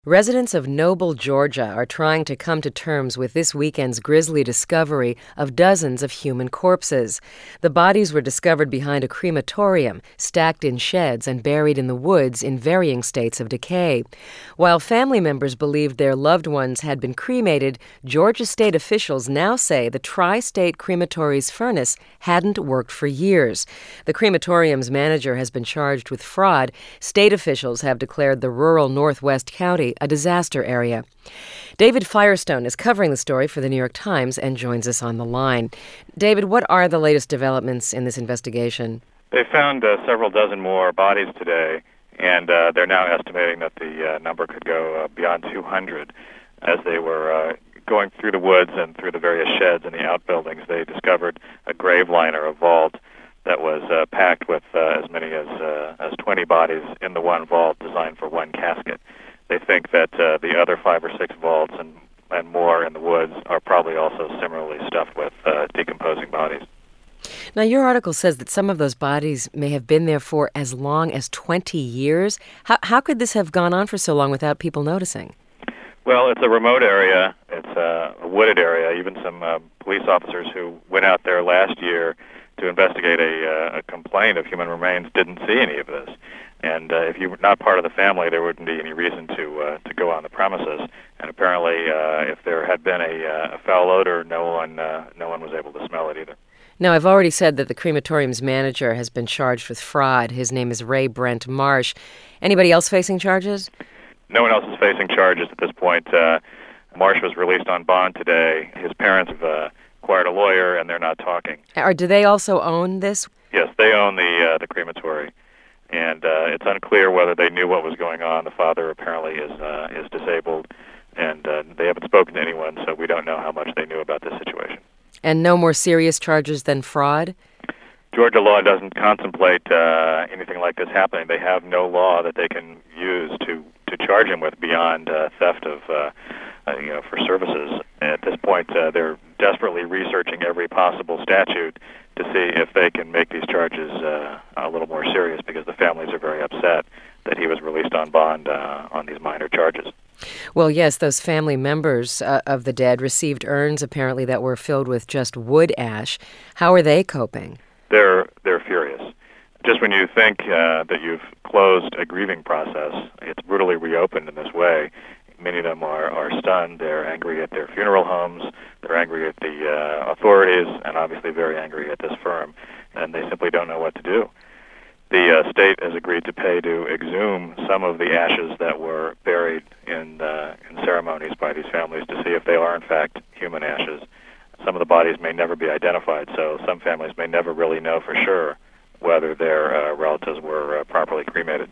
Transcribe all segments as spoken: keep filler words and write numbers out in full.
Residents of Noble, Georgia are trying to come to terms with this weekend's grisly discovery of dozens of human corpses. The bodies were discovered behind a crematorium, stacked in sheds and buried in the woods in varying states of decay. While family members believed their loved ones had been cremated, Georgia state officials now say the tri-state crematory's furnace hadn't worked for years. The crematorium's manager has been charged with fraud. State officials have declared the rural Northwest County a disaster area. David Firestone is covering the story for the New York Times and joins us on the line. David, what are the latest developments in this investigation? They found uh, several dozen more bodies today, and uh, they're now estimating that the uh, number could go uh, beyond two hundred. As they were uh, going through the woods and through the various sheds and the outbuildings, they discovered a grave liner, a vault, that was uh, packed with uh, as many as uh, as twenty bodies in the one vault designed for one casket. They think that uh, the other five or six vaults and, and more in the woods are probably also similarly stuffed with uh, decomposing bodies. Now, your article says that some of those bodies may have been there for as long as twenty years. How, how could this have gone on for so long without people noticing? Well, it's a remote area. It's a, a wooded area. Even some uh, police officers who went out there last year to investigate a, uh, a complaint of human remains didn't see any of this. And uh, if you were not part of the family, there wouldn't be any reason to uh, to go on the premises. And apparently, uh, if there had been a, uh, a foul odor, no one uh, no one was able to smell it either. Now, I've already said that the crematorium's manager has been charged with fraud. His name is Ray Brent Marsh. Anybody else facing charges? No one else is facing charges at this point. Uh, Marsh was released on bond today. His parents have uh, acquired a lawyer, and they're not talking. Or do they also own this? Yes, they own the uh, the crematory. And uh, it's unclear whether they knew what was going on. The father apparently is uh, is disabled, and uh, they haven't spoken to anyone, so we don't know how much they knew about this situation. And no more serious charges than fraud? Georgia law doesn't contemplate uh, anything like this happening. They have no law that they can use to, to charge him with beyond uh, theft of, uh, uh, you know, for services. At this point, uh, they're desperately researching every possible statute to see if they can make these charges uh, a little more serious, because the families are very upset that he was released on bond uh, on these minor charges. Well, yes, those family members uh, of the dead received urns apparently that were filled with just wood ash. How are they coping? They're they're furious. Just when you think uh, that you've closed a grieving process, it's brutally reopened in this way. Many of them are, are stunned. They're angry at their funeral homes. They're angry at the uh, authorities, and obviously very angry at this firm. And they simply don't know what to do. The uh, state has agreed to pay to exhume some of the ashes that were buried in, uh, in ceremonies by these families to see if they are, in fact, human ashes. Some of the bodies may never be identified, so some families may never really know for sure whether their uh, relatives were uh, properly cremated.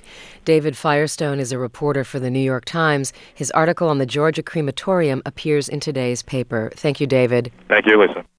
David Firestone is a reporter for the New York Times. His article on the Georgia crematorium appears in today's paper. Thank you, David. Thank you, Lisa.